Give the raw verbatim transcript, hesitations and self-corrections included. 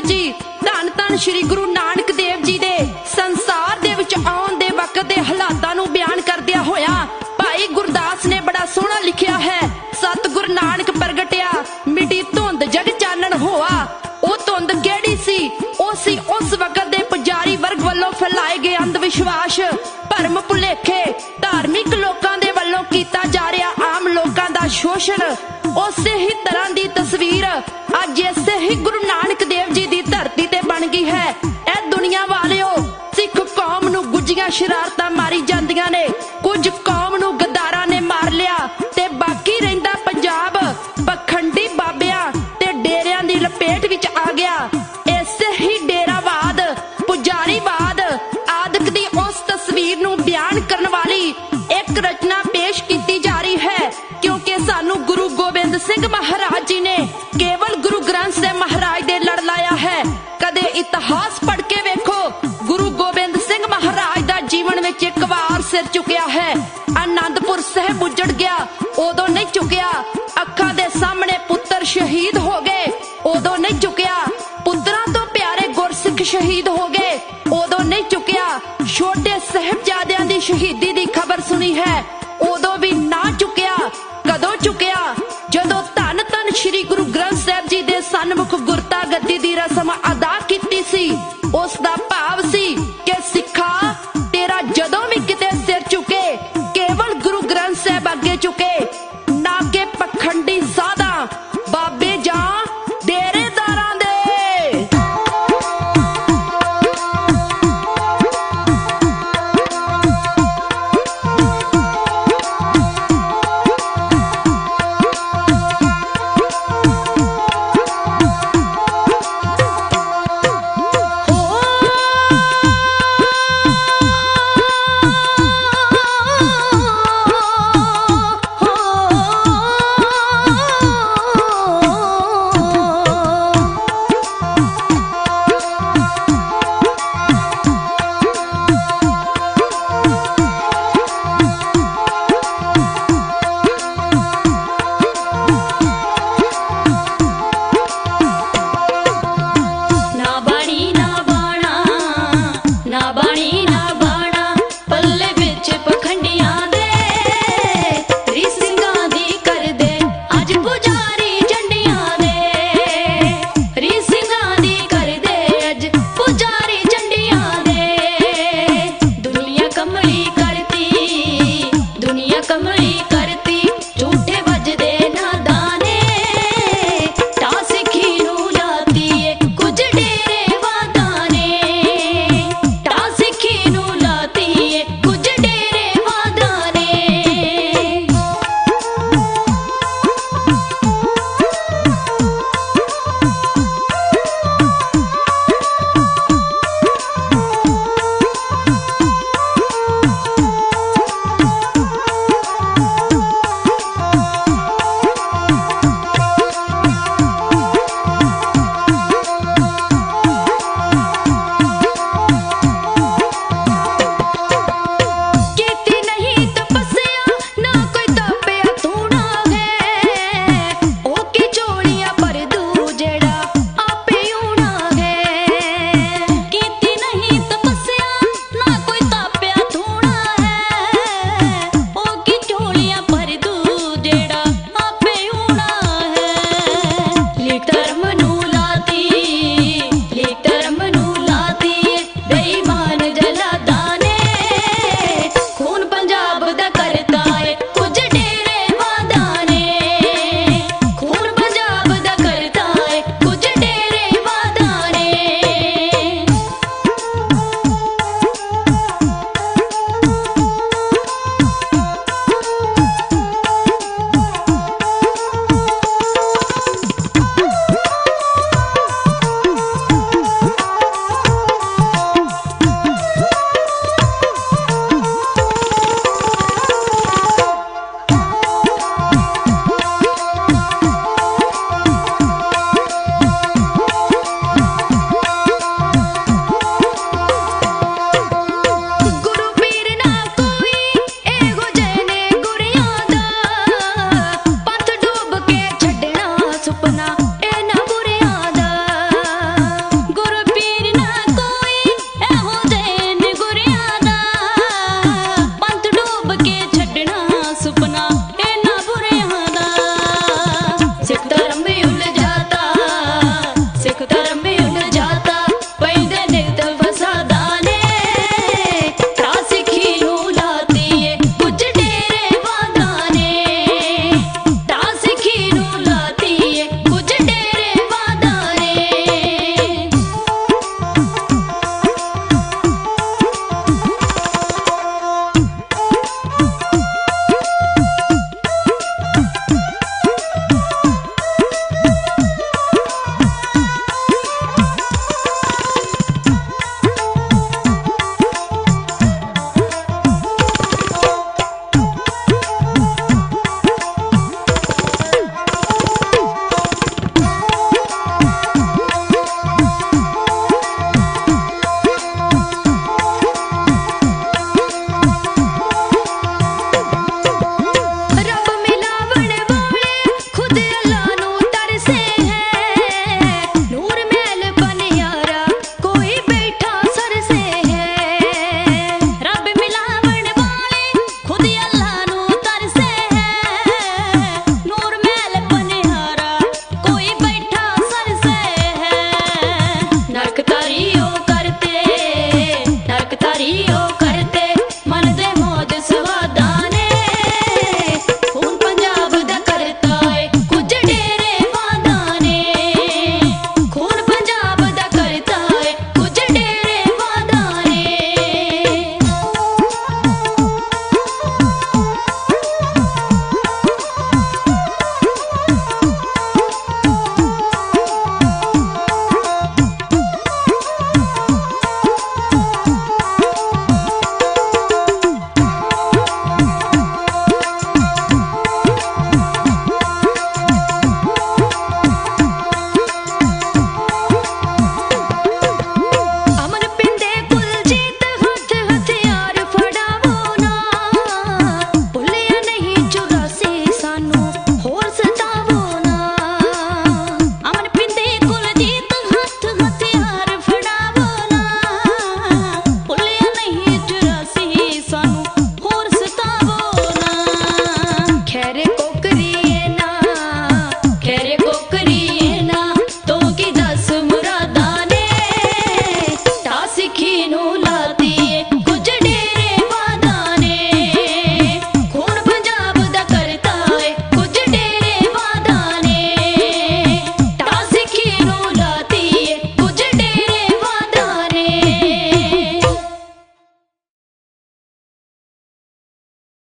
जी धन धन श्री गुरु नानक देव जी दे संसार दे विच आउण दे वक्त दे हालातां नूं बयान करदिया होया भाई गुरदास ने बड़ा सोहना लिखिया है। सतगुरु नानक प्रगटिया मिटी धुंध जग चानण होआ। ओ धुंध किहड़ी सी? ओ सी उस वक्त दे पुजारी वर्ग वल्लों फैलाए गए अंध विश्वास, भरम भुलेखे, धार्मिक लोकां दे वल्लों कीता जा रिहा आम लोकां दा शोषण। उसे ही तरह दी तस्वीर अज इसे ही गुरु नानक देव जी दी धरती ते बन गई है। ए दुनिया वालिओ, सिख कौम नूं गुज्जियां शरारतां मारी जांदियां ने, कुछ कौम नूं गद्दारां ने मार लिया ते बाकी रहिंदा पंजाब पखंडी बाबियां ते डेरियां दी लपेट विच आ गया। इसे ही डेरावाद, पुजारीवाद आदि दी उस तस्वीर नूं बयान करन वाली एक रचना पेश कीती जा रही है, क्योंकि सानू गुरु गोबिंद सिंह महाराज जी ने केवल गुरु ग्रंथ साहिब महाराज दे लड़ लाया है। कदे इतिहास पढ़ के वेखो, गुरु गोबिंद सिंह महाराज दा जीवन विच एक वार सिर चुकिया है। आनंदपुर साहिब उजड़ गया, उदों नहीं चुकिया। अखां दे सामने पुत्तर शहीद हो गए, उदों नहीं चुकिया। पुत्रां तो प्यारे गुरसिख शहीद हो गए, उदों नहीं चुकिया। छोटे साहिबजादियां दी शहीदी दी खबर सुनी है, उदों भी ना चुकिया। कदों चुकिया? जदों धन धन श्री गुरु ग्रंथ साहिब जी दे सन्मुख गुरता गद्दी दी रस्म अदा कीती सी, उस दा